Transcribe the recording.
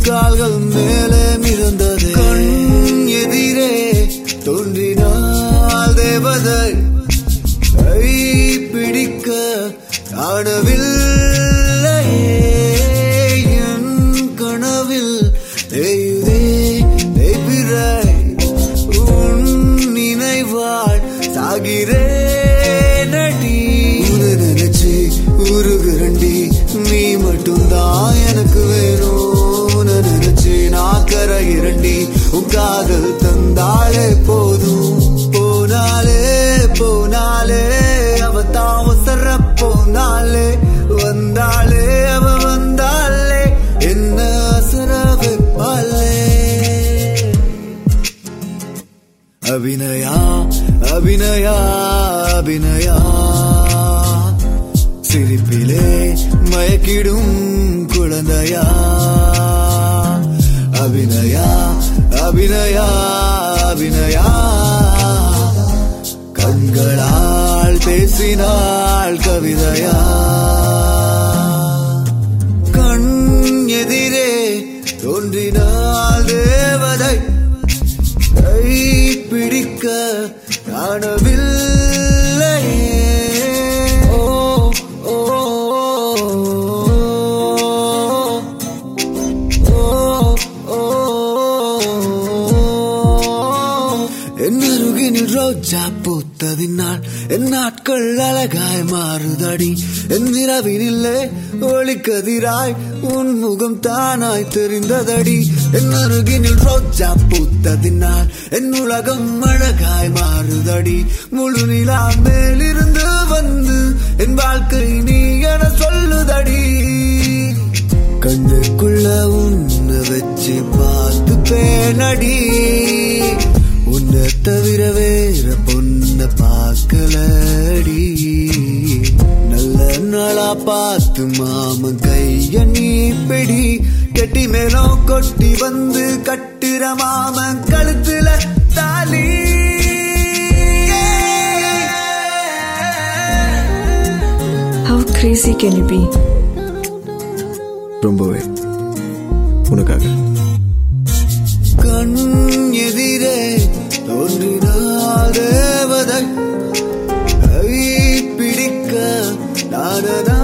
கால்கள் மேலே மிதந்தது. கண் எதிரே தோன்றினாள் தேவதை, கை பிடிக்க காணவில்லை. என் கனவில் தேயுதே தேய்பிறை, உன் நினைவாள் சாகிறேன் அடி. உன்னை நினைச்சு உருகுரண்டி, நீ மட்டும்தான் எனக்கு வேணும். உன்னை நினைச்சு நான் கரையிரண்டி, உன் காதல் தந்தாலே போதும். போனாலே போனாலே அவ தாவசர போனாலே, வந்தாலே அவ வந்தாலே என்ன அசர வைப்பாலே. அபிநயா அபிநயா அபிநயா, சிரிப்பிலே மயக்கிடும் குழந்தையா. அபிநயா அபிநயா அபிநயா, கண்களால் பேசினாள் கவிதையா. கண் எதிரே தோன்றினாள் தேவதை, கை பிடிக்க காணவில்லை. என்னருகினில் ரோஜா பூத்ததினால் என் நாட்கள் அழகாய் மாறுதடி. என் நிலவினில்லே ஒளிக்கதிராய் உன் முகம் தானாய் தெரிந்ததடி. என் அருகினில் ரோஜா பூத்ததினால் என் உலகம் அழகாய் மாறுதடி. முழு நிலா மேலிருந்து வந்து என் வாழ்க்கை நீ என சொல்லுதடி. கண்ணுக்குள்ள உன்னை வச்சு பார்த்து பேனடி, உன்னை தவிர வேற பொண்ண பார்க்கலடி. நல்ல நாளா பார்த்து மாமன் கைய நீ பிடி, கெட்டி மேலும் கொட்டி வந்து கட்டுற மாமன் கழுத்துல தாலி. How crazy can you be? ரொம்பவே உனக்காக. கண் எதிரே தோன்றினாள் தேவதை, கை பிடிக்க நானதா.